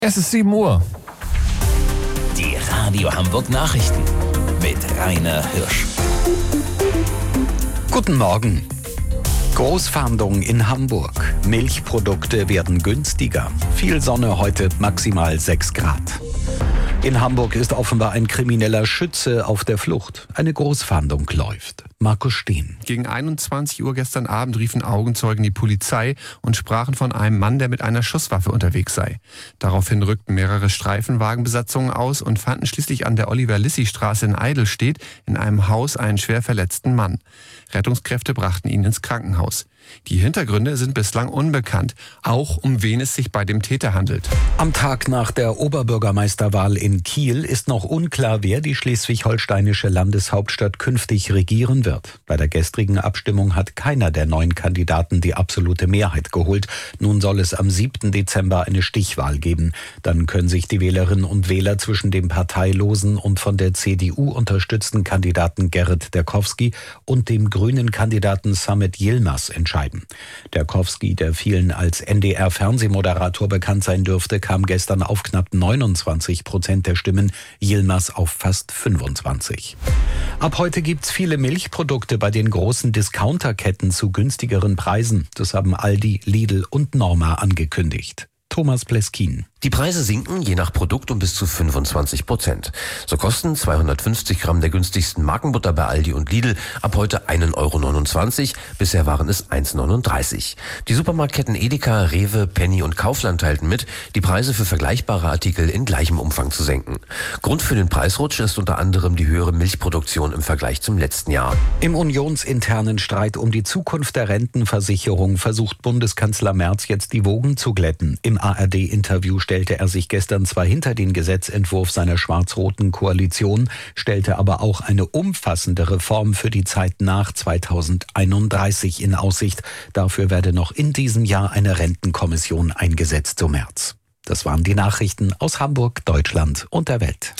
Es ist 7 Uhr. Die Radio Hamburg Nachrichten mit Rainer Hirsch. Guten Morgen. Großfahndung in Hamburg. Milchprodukte werden günstiger. Viel Sonne heute, maximal 6 Grad. In Hamburg ist offenbar ein krimineller Schütze auf der Flucht. Eine Großfahndung läuft. Markus Steen. Gegen 21 Uhr gestern Abend riefen Augenzeugen die Polizei und sprachen von einem Mann, der mit einer Schusswaffe unterwegs sei. Daraufhin rückten mehrere Streifenwagenbesatzungen aus und fanden schließlich an der Oliver-Lissi-Straße in Eidelstedt in einem Haus einen schwer verletzten Mann. Rettungskräfte brachten ihn ins Krankenhaus. Die Hintergründe sind bislang unbekannt, auch um wen es sich bei dem Täter handelt. Am Tag nach der Oberbürgermeisterwahl in Kiel ist noch unklar, wer die schleswig-holsteinische Landeshauptstadt künftig regieren wird. Bei der gestrigen Abstimmung hat keiner der 9 Kandidaten die absolute Mehrheit geholt. Nun soll es am 7. Dezember eine Stichwahl geben. Dann können sich die Wählerinnen und Wähler zwischen dem parteilosen und von der CDU unterstützten Kandidaten Gerrit Derkowski und dem grünen Kandidaten Samet Yilmaz entscheiden. Derkowski, der vielen als NDR-Fernsehmoderator bekannt sein dürfte, kam gestern auf knapp 29% der Stimmen, Yilmaz auf fast 25%. Ab heute gibt's viele Milchprodukte bei den großen Discounterketten zu günstigeren Preisen. Das haben Aldi, Lidl und Norma angekündigt. Thomas Pleskin. Die Preise sinken je nach Produkt um bis zu 25%. So kosten 250 Gramm der günstigsten Markenbutter bei Aldi und Lidl ab heute 1,29 €. Bisher waren es 1,39 €. Die Supermarktketten Edeka, Rewe, Penny und Kaufland teilten mit, die Preise für vergleichbare Artikel in gleichem Umfang zu senken. Grund für den Preisrutsch ist unter anderem die höhere Milchproduktion im Vergleich zum letzten Jahr. Im unionsinternen Streit um die Zukunft der Rentenversicherung versucht Bundeskanzler Merz jetzt die Wogen zu glätten. Im ARD-Interview stellte er sich gestern zwar hinter den Gesetzentwurf seiner schwarz-roten Koalition, stellte aber auch eine umfassende Reform für die Zeit nach 2031 in Aussicht. Dafür werde noch in diesem Jahr eine Rentenkommission eingesetzt, so Merz. Das waren die Nachrichten aus Hamburg, Deutschland und der Welt.